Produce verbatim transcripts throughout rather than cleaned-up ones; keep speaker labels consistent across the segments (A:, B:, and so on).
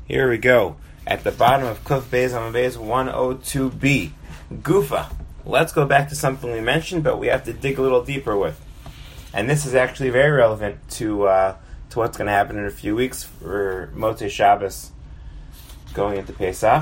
A: Here we go. At the bottom of Kuf Beis Amud Beis one oh two b. Gufa. Let's go back to something we mentioned, but we have to dig a little deeper with. And this is actually very relevant to uh, to what's going to happen in a few weeks for Motzei Shabbos going into Pesach.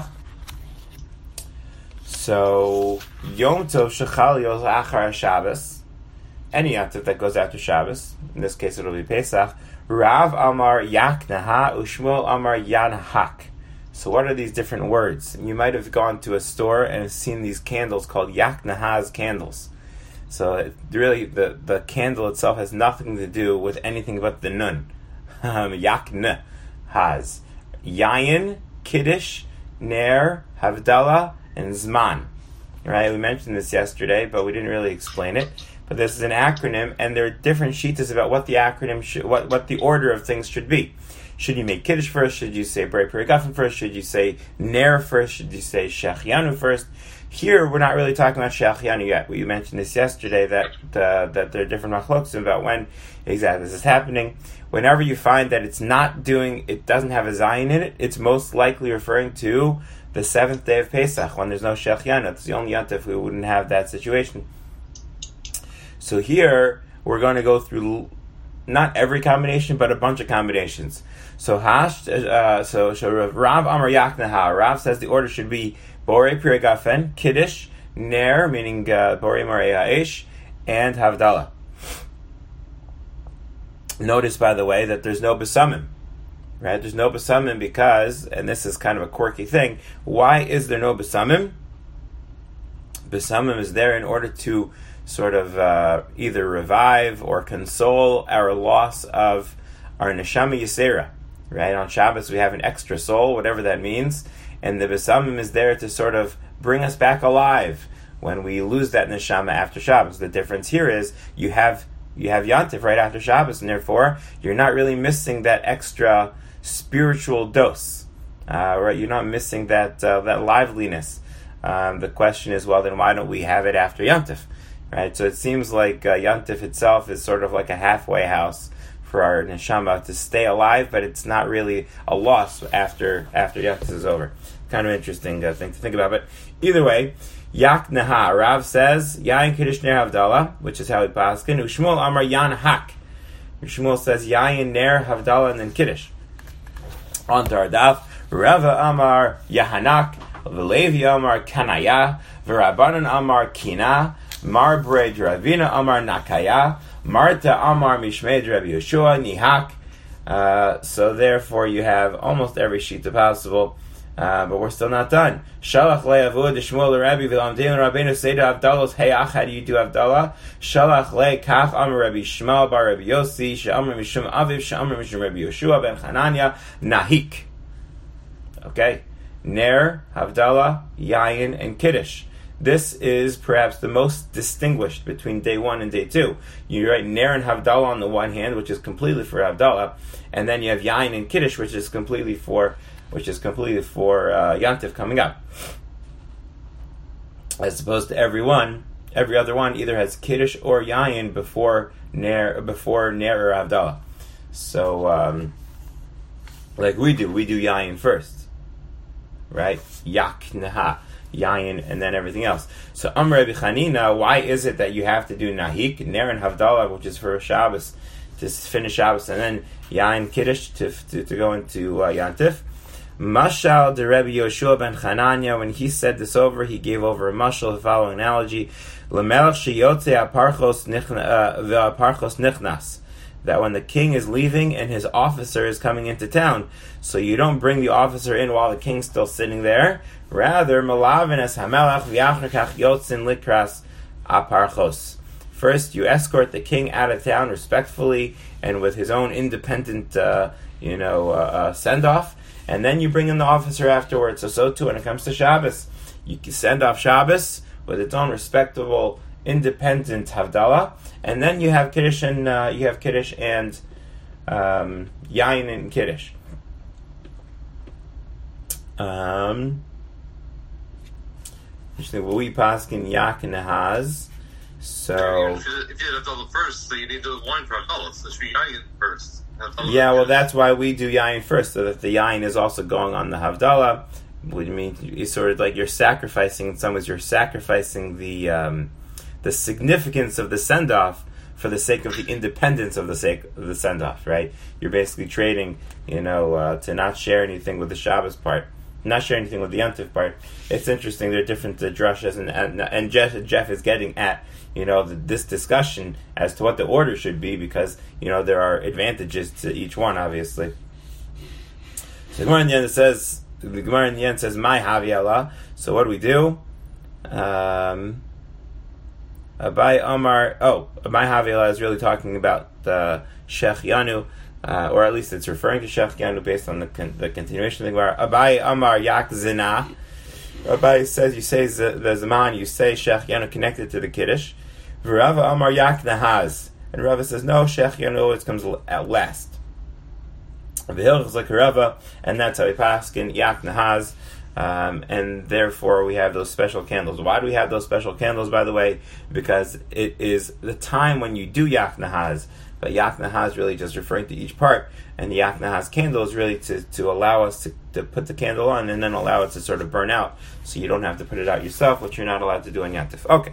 A: So, Yom Tov Shechal Yos Achar Shabbos, any Yantiv that goes after Shabbos, in this case it'll be Pesach, Rav Amar Yaknaha Ushmuel Amar Yanhak. So what are these different words? You might have gone to a store and seen these candles called Yaknahaz candles. So it really, the, the candle itself has nothing to do with anything but the nun. Um, Yaknahaz. Yayin, Kiddush, Ner, Havdalah, and Zman. Right? We mentioned this yesterday, but we didn't really explain it. But this is an acronym, and there are different sheets about what the acronym should, what, what the order of things should be. Should you make Kiddush first? Should you say Brei Piragafen first? Should you say Ner first? Should you say Shechianu first? Here, we're not really talking about Shechianu yet. We mentioned this yesterday, that uh, that there are different machloks about when exactly this is happening. Whenever you find that it's not doing, it doesn't have a Zayin in it, it's most likely referring to the seventh day of Pesach, when there's no Shechianu. It's the only Yantif we wouldn't have that situation. So here, we're going to go through not every combination, but a bunch of combinations. So Hash, uh, so, so Rav Amar Yaknaha. Rav says the order should be Borei Piragafen, Kiddush, Ner, meaning uh, Borei Marei Ha'esh, and Havdalah. Notice, by the way, that there's no Besamim. Right? There's no Besamim because, and this is kind of a quirky thing, why is there no Besamim? Besamim is there in order to sort of uh, either revive or console our loss of our neshama yisera. Right? On Shabbos we have an extra soul, whatever that means, and the Besamim is there to sort of bring us back alive when we lose that neshama after Shabbos. The difference here is you have you have Yantif right after Shabbos, and therefore you're not really missing that extra spiritual dose. Uh, right? You're not missing that uh, that liveliness. Um, the question is, well, then why don't we have it after Yantif? Right, so it seems like uh, Yantif itself is sort of like a halfway house for our neshama to stay alive, but it's not really a loss after after Yantif is over. Kind of interesting uh, thing to think about. But either way, Yaknaha. Rav says Yayin Kiddush Ner Havdalah, which is how we paskin. Ushmuel Amar Yanhak. Shmuel says Yayin Ner Havdalah and then Kiddush. On to our daf. Rava Amar Yahanak. V'Levi Amar Kanaya. V'Rabbanan Amar Kina. Mar Bred Ravina Amar Nakaya, Marta Amar Mishmed Rabbi Yeshua Nihak. Uh, so therefore you have almost every shita possible, uh, but we're still not done. Shalach le'avud Shmuel Rabbi v'lamdein Rabbeinu Seida Avdalos Heyach. How do you do Avdalah? Shalach le Kaf Amar Rabbi Shmuel bar Rabbi Yossi She'amar Mishum Aviv She'amar Mishum Rabbi Yeshua ben Chananya Nahik. Okay, Ner, Havdalah, Yayin, and Kiddush. This is perhaps the most distinguished between day one and day two. You write Ner and Havdalah on the one hand, which is completely for Havdalah, and then you have Yain and Kiddush, which is completely for, which is completely for uh, Yantif coming up. As opposed to every one, every other one either has Kiddush or Yain before Ner, before Ner or Havdalah. So, um, like we do, we do Yain first, right? Yaknaha. Yayin, and then everything else. So, Amr Rabbi Chanina, why is it that you have to do Nahik, Ner and Havdalah, which is for Shabbos, to finish Shabbos, and then Yayin Kiddush to, to, to go into uh, Yantif? Mashal de Rabbi Yoshua ben Chananya, when he said this over, he gave over a mashal, the following analogy, L'melech sheyotze aparchos nichnas, that when the king is leaving and his officer is coming into town, so you don't bring the officer in while the king's still sitting there. Rather, malavin es hamelach v'yachnakach yotzin likras aparchos. First, you escort the king out of town respectfully and with his own independent, uh, you know, uh, uh, send-off, and then you bring in the officer afterwards. So, so too when it comes to Shabbos, you send off Shabbos with its own respectable, independent Havdalah, and then you have Kiddush and uh, you have Kiddush and um, Yain and Kiddush. Um, well, we paskin Yak and Nahaz. So
B: if you, if you had Havdalah first, so you need to do wine for Havdalah. So it should be Yain first.
A: Yeah, well, that's why we do yain first, so that the yain is also going on the Havdalah. What do you mean? It's sort of like you're sacrificing, in some ways, you're sacrificing the um, the significance of the send-off for the sake of the independence of the sake of the send-off, right? You're basically trading, you know, uh, to not share anything with the Shabbos part, not share anything with the Yontif part. It's interesting, there are different uh, drushes, and, and, and Jeff, Jeff is getting at, you know, the, this discussion as to what the order should be, because, you know, there are advantages to each one, obviously. So the Gemara in the end says, the Gemara in the end says, "My Havi Allah." So what do we do? Um, Abai Omar. Oh, my Havi Allah is really talking about the Shech Yanu, uh, or at least it's referring to Shech Yanu based on the con- the continuation of the Gemara. Abai Omar Yak Zina. Abai says, you say the, the Zaman, you say Shech Yanu connected to the Kiddush. Rava Amar Yak Nahaz. And Rava says, no, Shech Yanu always comes at last. The hill is like Rava, and that's how we pass in Yak Nahaz. Um, and therefore we have those special candles. Why do we have those special candles, by the way? Because it is the time when you do Yak Nahaz. But Yak Nahaz is really just referring to each part. And the Yak Nahaz candle is really to, to allow us to, to put the candle on and then allow it to sort of burn out. So you don't have to put it out yourself, which you're not allowed to do in Yantif. Okay.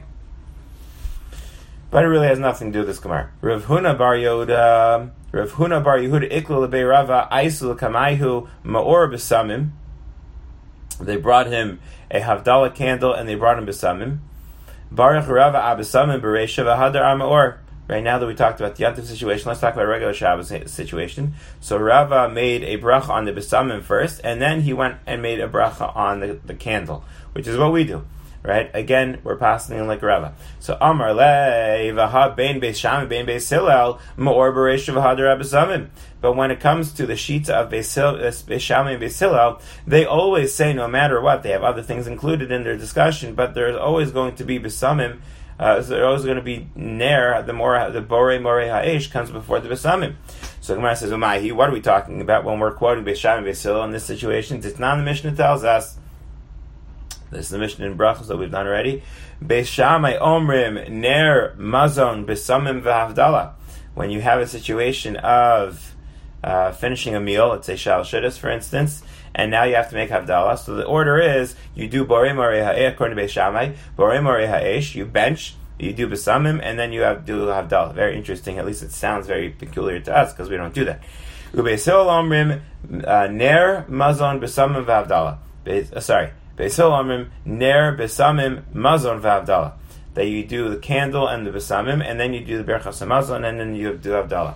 A: But it really has nothing to do with this Gemara. Rav Huna bar Yehuda, Rav Huna bar Yehuda ikla lebei Rava aisul kamayhu ma'or b'samim. They brought him a Havdalah candle and they brought him b'samim. Baruch Rava abesamim b'reisha v'hadar ama'or. Right now that we talked about the Yantif situation, let's talk about a regular Shabbos situation. So Rava made a bracha on the b'samim first, and then he went and made a bracha on the, the candle, which is what we do. Right? Again, we're passing in like Rava. So Amar le v'ha bein beis Shammai bein beis Hillel ma'or b'reisha v'hadar abesamim. But when it comes to the Shita of Beis Shammai and Beis Hillel, they always say, no matter what, they have other things included in their discussion, but there's always going to be Besamim. Uh, so there's always going to be Ner, the more the Borei Morei Ha'esh comes before the Besamim. So Gemara says, Umahi, what are we talking about when we're quoting Beis Shammai and Beis Hillel in this situation? It's not the Mishnah tells us. This is the Mishnah in Brachos that we've done already. Beis Shammai Omrim Ner Mazon Besamim V'Havdalah. When you have a situation of Uh, finishing a meal, let's say Shal Shidduch, for instance, and now you have to make Havdalah. So the order is, you do Borei Morei Ha'esh, according to Beis Shammai, Borei Morei Ha'esh, you bench, you do Besamim, and then you have do Havdalah. Very interesting, at least it sounds very peculiar to us, because we don't do that. Ubeis Hillel Omrim, Ner, Mazon, Besamim, V'Havdalah. Uh, sorry, Beis Hillel Omrim, Ner, Besamim, Mazon, V'Havdalah. That you do the candle and the Besamim, and then you do the Berachas HaMazon, and then you do Havdalah.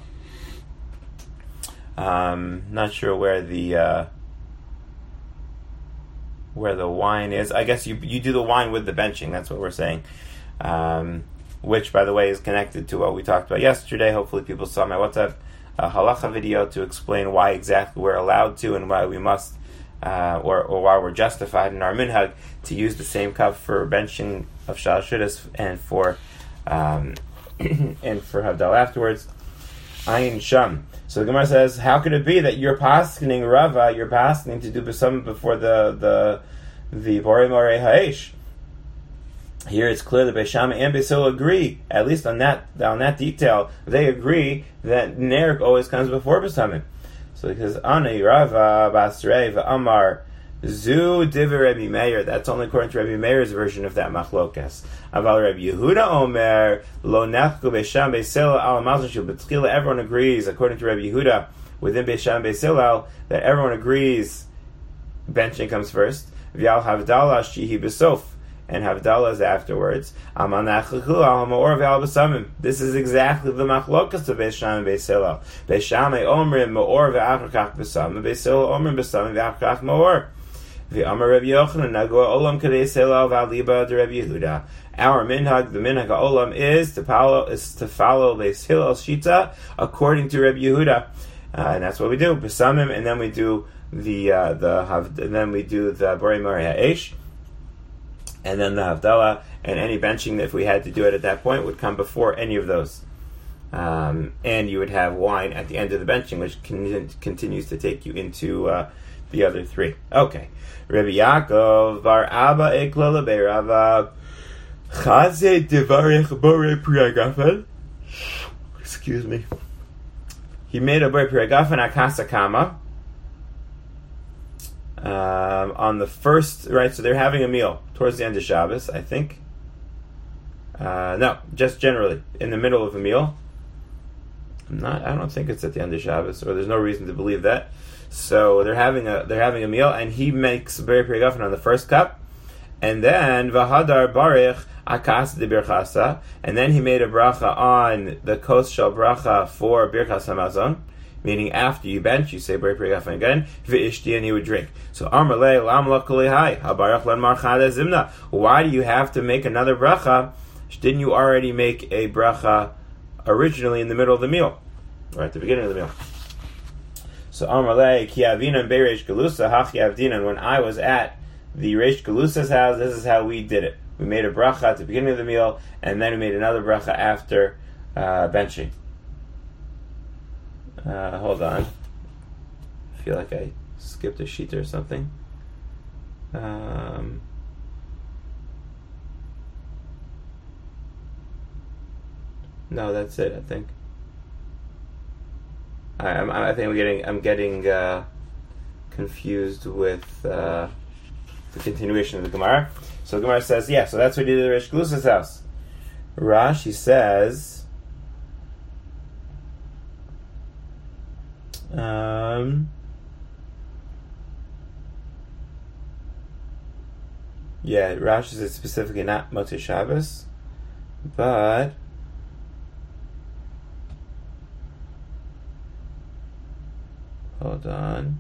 A: Um, not sure where the uh, where the wine is. I guess you you do the wine with the benching. That's what we're saying. Um, which, by the way, is connected to what we talked about yesterday. Hopefully, people saw my WhatsApp uh, halacha video to explain why exactly we're allowed to and why we must, uh, or or why we're justified in our minhag to use the same cup for benching of Shal Shidduch and for um, and for Havdalah afterwards. Ayin Sham. So the Gemara says, how could it be that you're paskening Rava, you're paskening to do Besamim before the the the Borei Morei Ha'esh? Here it's clear that Beis Shammai and Beis Hillel agree, at least on that on that detail, they agree that Ner always comes before Besamim. So it says, Ani Rava Basrei v'Amar Zu Divrei Rabbi Meir. That's only according to Rabbi Meir's version of that machlokas. Aval Rabbi Yehuda Omer Lo Nechku Beis Shammai Beis Hillel Al Mazon Shel B'Tchila. Everyone agrees, according to Rabbi Yehuda, within Beis Shammai Beis Hillel, that everyone agrees benching comes first. V'Al Havdalah Shihi B'Sof, and Havdalah is afterwards. Aman Nachlechu Al Ha'Ma'or V'Al B'Samim. This is exactly the machlokas of Beis Shammai Beis Hillel. Beis Shammai Omrim Ma'or V'Achar Kach B'Samim. Beis Hillel Omrim B'Samim V'Achar Kach Ma'or. V'Amar Rabbi Yochanan Nagua Olam Kadeis Hillel V'Aliba de Rabbi Yehuda. Our minhag, the minhag Olam, is to follow is to follow Beis Hillel Shita according to Rabbi Yehuda, uh, and that's what we do. Besamim, and then we do the uh, the and then we do the Borei Morei Ha'esh, and then the Havdalah, and any benching, if we had to do it at that point, would come before any of those. Um, and you would have wine at the end of the benching, which con- continues to take you into uh, the other three. Okay. Rabbi Yaakov Bar Abba Ekla Lebei Rava Chaze Devarech Borei Priagafel. Excuse me. he made a Ber Piragafen Akasa Kama um, on the first, right, so they're having a meal towards the end of Shabbos, I think. Uh, no, just generally, in the middle of a meal. I'm not, I don't think it's at the end of Shabbos, or there's no reason to believe that. So they're having a they're having a meal, and he makes Ber Piragafen on the first cup, and then Vahadar Barich Akas de Birchasa, and then he made a bracha on the Kos Shel Bracha for Birchas Hamazon, meaning after you bench, you say Ber Piragafen again, V'ishti, and he would drink. So Amarle Lam Lakuli Hai Habarach Lan Marchada Zimna. Why do you have to make another bracha? Didn't you already make a bracha originally in the middle of the meal, or at the beginning of the meal? So Amarle Ki Avinan Bereish Galusa Hachi Avdinan. When I was at the Reish Galusa's house, this is how we did it. We made a bracha at the beginning of the meal, and then we made another bracha after uh, benching. Uh, hold on. I feel like I skipped a sheet or something. Um, no, that's it, I think. I, I'm, I think I'm getting, I'm getting uh, confused with uh, the continuation of the Gemara. So the Gemara says, yeah, so that's what he did at Reish Galusa's house. Rashi says, um, yeah, Rashi says specifically not Motzei Shabbos, but hold on.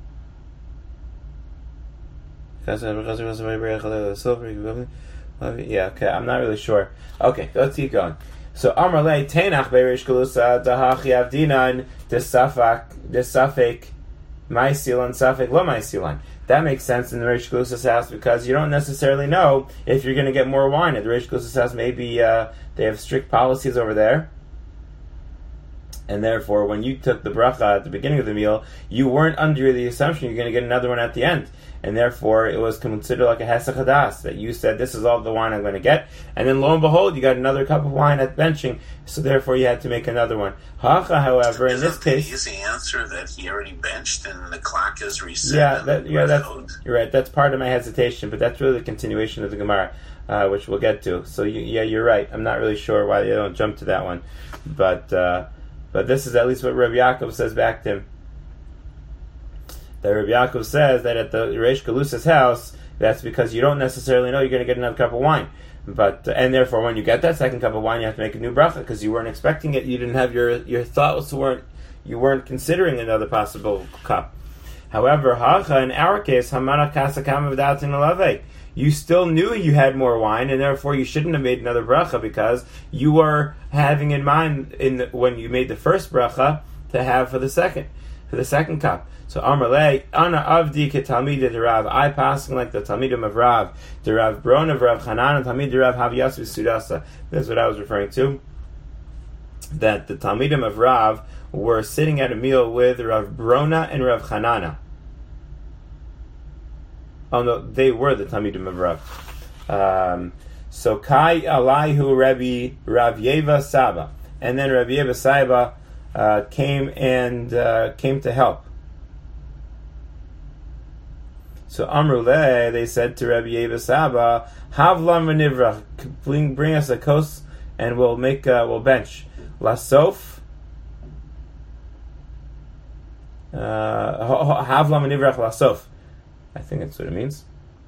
A: Yeah, okay, I'm not really sure. Okay, let's keep going. So Amarle Tenach Bereish Galusa Dahachi Avdinan Desafak Desafek Maisilan Safek Lo Maisilan. That makes sense in the Reish Galusa's house because you don't necessarily know if you're going to get more wine at the Reish Galusa's house. Maybe uh, they have strict policies over there. And therefore, when you took the bracha at the beginning of the meal, you weren't under the assumption you're going to get another one at the end. And therefore, it was considered like a hesach hadas, that you said, this is all the wine I'm going to get. And then lo and behold, you got another cup of wine at benching. So therefore, you had to make another one. Hacha, however, in this case...
B: Is the answer that he already benched and the clock is reset?
A: Yeah, that, yeah that's, you're right. That's part of my hesitation, but that's really the continuation of the Gemara, uh, which we'll get to. So, you, yeah, you're right. I'm not really sure why they don't jump to that one. But... Uh, But this is at least what Rabbi Yaakov says back to him. That Rabbi Yaakov says that at the Reish Galusa's house, that's because you don't necessarily know you're going to get another cup of wine. But uh, and therefore, when you get that second cup of wine, you have to make a new bracha because you weren't expecting it. You didn't have your your thoughts weren't you weren't considering another possible cup. However, hacha in our case, hamana kasakam v'datin alave. You still knew you had more wine, and therefore you shouldn't have made another bracha because you were having in mind in the, when you made the first bracha to have for the second, for the second cup. So Amarle, Ana Avdi Ketalmid de Rav, I passing like the Talmidim of Rav, the Rav Bron of Rav Hanan, and Talmid de Rav Havias Sudasa. That's what I was referring to. That the Talmidim of Rav were sitting at a meal with Rav Brona and Rav Hanana. Oh no, they were the Talmidim of Rav. Um, so Kai Alaihu Rabbi Rav Yeva Saba, and then Rav Yeva Saba uh, came and uh, came to help. So Amruleh, they said to Rabbi Yeva Saba, Havlam v'nivrach, bring bring us a kos, and we'll make uh, we'll bench lasof. Havlam v'nivrach lasof. I think that's what it means.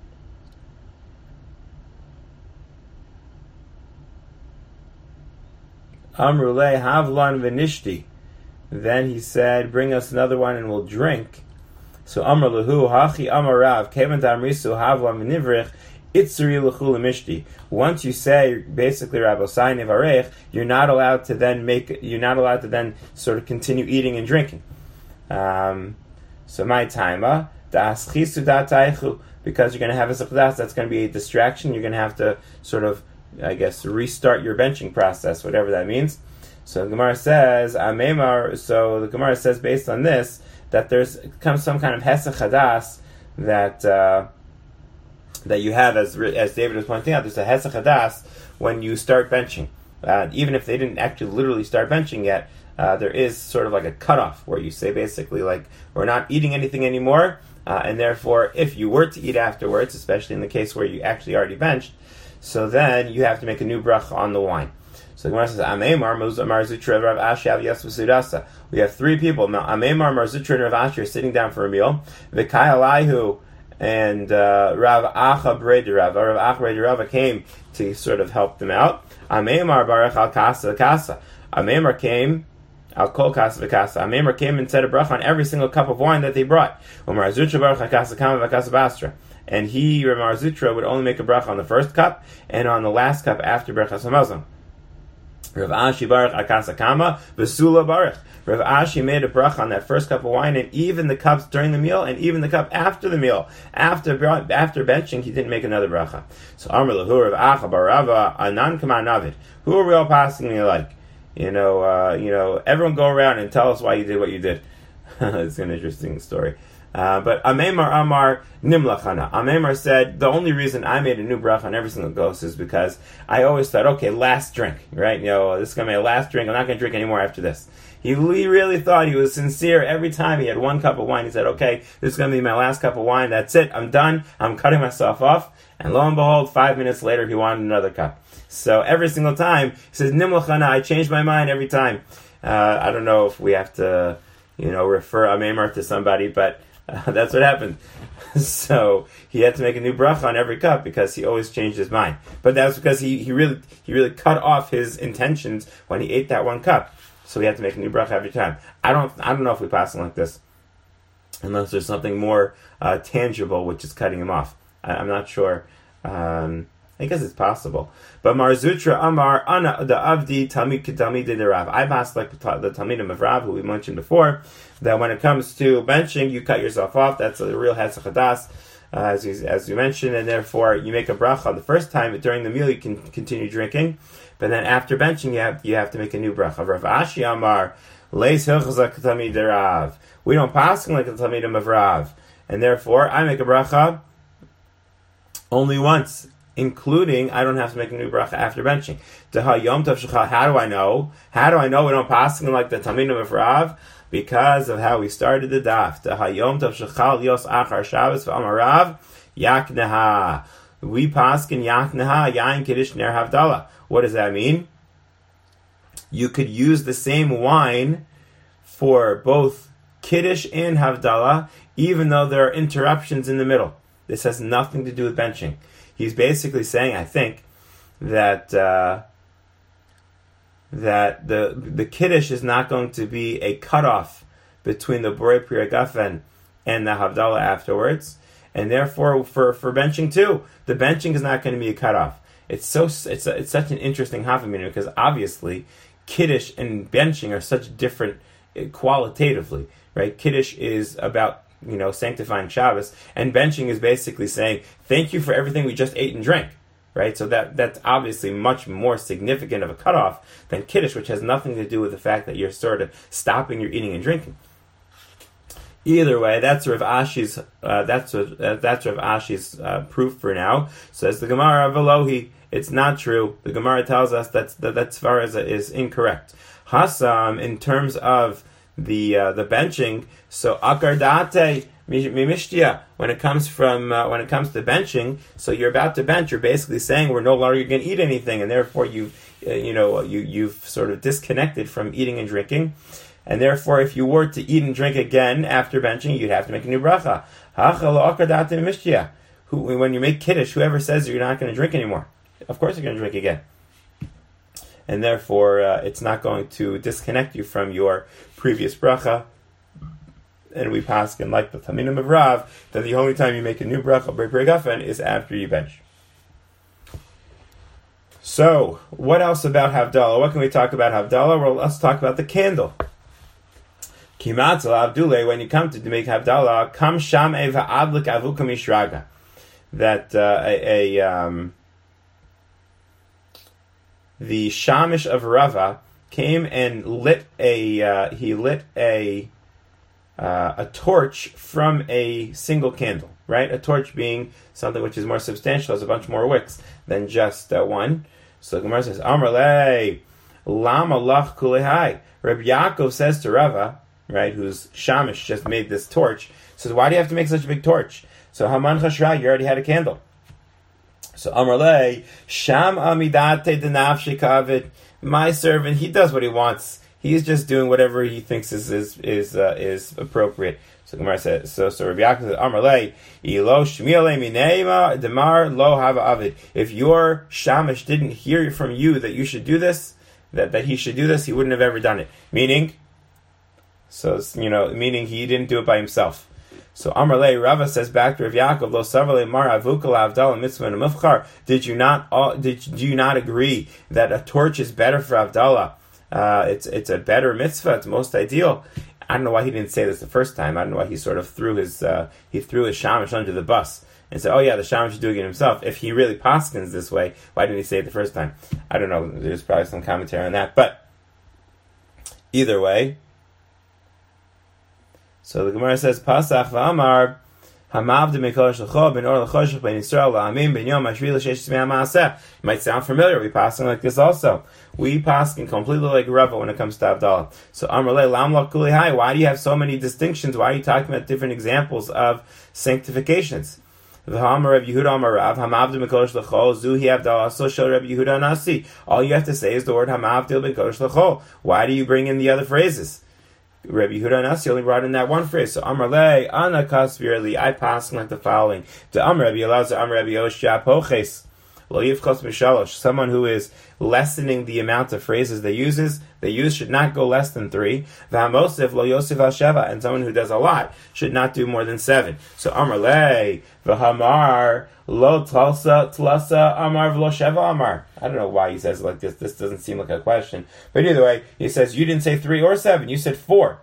A: Amruleh havlan v'nishti. Then he said, bring us another one and we'll drink. So Amr Lahu, Hachi Amarav, Kevan Tamrisu, Havlam Nivrich, Itzuri Lachul Mishti. Once you say basically Rabbi Sai Nivarech, you're not allowed to then make you're not allowed to then sort of continue eating and drinking. Um, so my timer, because you're going to have a sechdas, that's going to be a distraction. You're going to have to sort of, I guess, restart your benching process, whatever that means. So the Gemara says, Amemar, so the Gemara says based on this, that there's comes some kind of hesach hadas that uh, that you have, as as David was pointing out. There's a hesach hadas when you start benching, uh, even if they didn't actually literally start benching yet. uh, there is sort of like a cutoff where you say basically like, we're not eating anything anymore, uh, and therefore if you were to eat afterwards, especially in the case where you actually already benched, so then you have to make a new bracha on the wine. So the Gemara says, Amemar, Mar Zutra, Rav Ashi, Av Yas V'Sudasa. We have three people. Amemar, Mar Zutra, and Rav Ashi are sitting down for a meal. V'kai Alaihu and uh, Rav Acha Bredi Rav, Rav Acha Bredi Rav came to sort of help them out. Amemar Baruch Al Kasa Kasa. Amemar came Al Kol Kasa V'Kasa. Amemar came and said a bracha on every single cup of wine that they brought. Umar Zutra Baruch Al Kasa Kama V'Kasa Bastra. And he, Rav Zutra, would only make a bracha on the first cup and on the last cup after Berachas Hamazon. Rav Ashi Baruch Akasa Kama Besula Baruch. Rav Ashi made a bracha on that first cup of wine, and even the cups during the meal, and even the cup after the meal. After after benching, he didn't make another bracha. So Amar Lahu Rav Acha Barava Anan Kaman Navid. Who are we all passing me like? You know, uh, you know, everyone go around and tell us why you did what you did. It's an interesting story. Uh, but Amemar Amar Nimlachana. Amemar said, the only reason I made a new bracha on every single ghost is because I always thought, okay, last drink, right? You know, this is going to be a last drink. I'm not going to drink anymore after this. He really thought, he was sincere. Every time he had one cup of wine, he said, okay, this is going to be my last cup of wine. That's it. I'm done. I'm cutting myself off. And lo and behold, five minutes later, he wanted another cup. So every single time, he says, Nimlachana, I changed my mind every time. Uh, I don't know if we have to, you know, refer Amemar to somebody, but Uh, that's what happened. So he had to make a new bracha on every cup because he always changed his mind. But that was because he, he really he really cut off his intentions when he ate that one cup. So he had to make a new bracha every time. I don't I don't know if we pass him like this, unless there's something more uh, tangible which is cutting him off. I, I'm not sure. Um, I guess it's possible. But Mar Zutra Amar Ana the Avdi Talmid Talmid de Rav. I passed like the Talmidim of Rav, who we mentioned before, that when it comes to benching, you cut yourself off. That's a real Hesach Hadas, uh, as you as you mentioned, and therefore you make a bracha the first time. But during the meal, you can continue drinking, but then after benching, you have you have to make a new bracha. Rav Ashi Amar Leis Hilchazak Talmid de Rav. We don't pass like the Talmidim of Rav, and therefore I make a bracha only once, including I don't have to make a new bracha after benching. How do I know? How do I know we don't pass like the Talmidim of Rav? Because of how we started the daf. We paskin yakneha yain kiddush ner havdalah. What does that mean? You could use the same wine for both kiddush and havdalah, even though there are interruptions in the middle. This has nothing to do with benching. He's basically saying, I think, that uh, that the the kiddush is not going to be a cutoff between the borei pri hagafen and the havdalah afterwards, and therefore for, for benching too, the benching is not going to be a cutoff. It's so it's a, it's such an interesting hafamina because obviously kiddush and benching are such different qualitatively, right? Kiddush is about, you know, sanctifying Shabbos, and benching is basically saying, thank you for everything we just ate and drank, right? So that that's obviously much more significant of a cutoff than Kiddush, which has nothing to do with the fact that you're sort of stopping your eating and drinking. Either way, that's Rav Ashi's uh, that's uh, that's Rav Ashi's uh, proof for now. Says the Gemara of Elohi, it's not true. The Gemara tells us that's, that that Svara is, is incorrect. Hasam, in terms of the uh, the benching, so akardate mimishtia, when it comes from uh, when it comes to benching, so you're about to bench, you're basically saying we're no longer going to eat anything, and therefore you uh, you know you you've sort of disconnected from eating and drinking, and therefore if you were to eat and drink again after benching, you'd have to make a new bracha. Akardate mimishtia. Who, when you make kiddush, whoever says you're not going to drink anymore, of course you're going to drink again. And therefore, uh, it's not going to disconnect you from your previous bracha. And we paskin like the Talmidim of Rav that the only time you make a new bracha by Gafen is after you bench. So, what else about Havdalah? What can we talk about Havdalah? Well, let's talk about the candle. Kimatzal Avdule, when you come to make Havdalah, kam sham eva adlik avuka mishraga. That uh, a... a um, the Shamish of Rava came and lit a uh, he lit a uh, a torch from a single candle, right? A torch being something which is more substantial, has a bunch more wicks than just uh, one. So Gemara says, Amrle, Lama lach kulehai. Rabbi Yaakov says to Rava, right, who's Shamish, just made this torch, says, why do you have to make such a big torch? So Haman Chashra, you already had a candle. So Amarle, Sham Amidate Denafshi Kavid, my servant, he does what he wants. He's just doing whatever he thinks is is is, uh, is appropriate. So Gemara says, so so Rabbi Yaakov says, Amarle, Ilo Shmiele Mineima Demar Lo Hava Avid. If your Shamish didn't hear from you that you should do this, that, that he should do this, he wouldn't have ever done it. Meaning, so you know, meaning he didn't do it by himself. So Amarle, Rava says back to Rav Yaakov, Lo Savale Mar Avukal Avdallah Mitzvah and Mufchar. Did you not all, did do you not agree that a torch is better for Avdallah? Uh, it's it's a better mitzvah. It's most ideal. I don't know why he didn't say this the first time. I don't know why he sort of threw his uh, he threw his shamish under the bus and said, "Oh yeah, the shamish is doing it himself." If he really paskins this way, why didn't he say it the first time? I don't know. There's probably some commentary on that, but either way. So the Gemara says, Pasach v'amar hamav de mekosh l'cho ben or l'choshech ben Yisrael la'amim ben yom hashvi l'sheish tzmei ha'maaseh. It might sound familiar. We passing like this also. We passing completely like Rava when it comes to Avdallah. So Amarle lam lo kuli hai. Why do you have so many distinctions? Why are you talking about different examples of sanctifications? V'hamar Rav Yehuda Amar Rav hamav de mekosh l'cho zuhi Avdallah so shel Rav Yehuda Nasi. All you have to say is the word hamav de mekosh l'cho. Why do you bring in the other phrases? Rabbi Yehuda Nasi only brought in that one phrase. So Amar Le, Ana Kasvirli, I pass like the following. To Amar Rabbi Elazar, Amar Rabbi Yoshia Poches, Lo Yivchos Mishalosh. Someone who is lessening the amount of phrases they uses, they use should not go less than three. V'hamosif Lo Yosef Al Sheva, and someone who does a lot should not do more than seven. So Amar Le, V'hamar Lo Tlasa Tlasa Amar V'lo Sheva Amar. I don't know why he says it like this. This doesn't seem like a question. But either way, he says, you didn't say three or seven. You said four.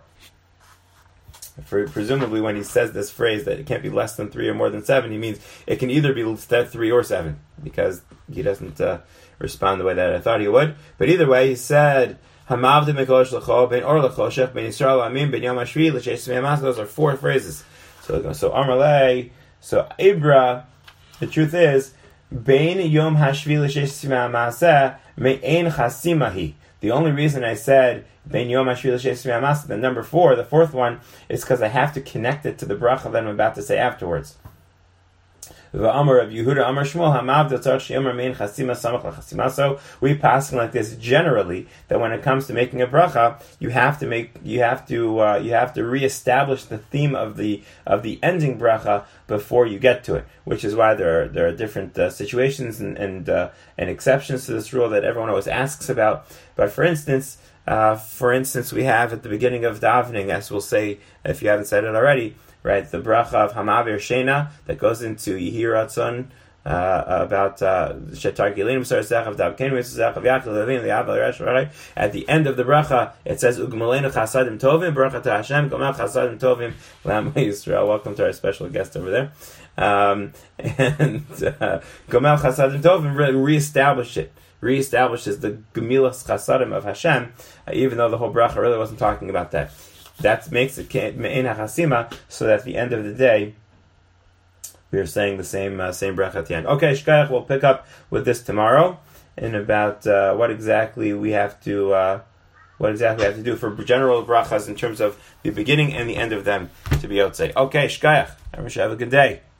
A: For, presumably when he says this phrase that it can't be less than three or more than seven, he means it can either be three or seven. Because he doesn't uh, respond the way that I thought he would. But either way, he said, Hamav de Mekosh L'cho, Ben Or L'choshech, Ben Yisrael Amin, Ben Yom HaShvi, L'Shesh Tzmei Ha'maaseh. Those are four phrases. So, so Amarle, so Ibra, the truth is, Bein Yom Hashvi L'Shesh Tzmei Ha'maaseh Me'ein Chasimahi. The only reason I said Bein Yom Hashvi L'Shesh Tzmei Ha'maaseh, the number four, the fourth one, is because I have to connect it to the bracha that I'm about to say afterwards. V'amar Rav Yehuda Amar Shmuel Hamav D'Tzarch She'omer Mein Chasima Samach L'Chasimaso. We pass like this generally that when it comes to making a bracha, you have to make you have to uh, you have to reestablish the theme of the of the ending bracha before you get to it. Which is why there are there are different uh, situations and and, uh, and exceptions to this rule that everyone always asks about. But for instance. Uh, for instance, we have at the beginning of davening, as we'll say if you haven't said it already, right, the bracha of Hamavir Shena that goes into Yehi Ratzon uh, about Shetar Gilim Sarzach of Davkenu Zach of Yaakov Levin the Aval Rash. Right at the end of the bracha, it says Ugmalenu Chasadim Tovim Bracha to Hashem Gomel Chasadim Tovim Lam Yisrael. Welcome to our special guest over there. Um, and uh, Gomel Chasadim Tovim really reestablish it. Reestablishes the Gemilas Chasadim of Hashem, uh, even though the whole bracha really wasn't talking about that. That makes it Me'en HaChasima, so that at the end of the day, we are saying the same uh, same bracha at the end. Okay, Shkayach, we'll pick up with this tomorrow, in about uh, what exactly we have to uh, what exactly we have to do for general brachas in terms of the beginning and the end of them to be outside. Okay, Shkayach, I wish you have a good day.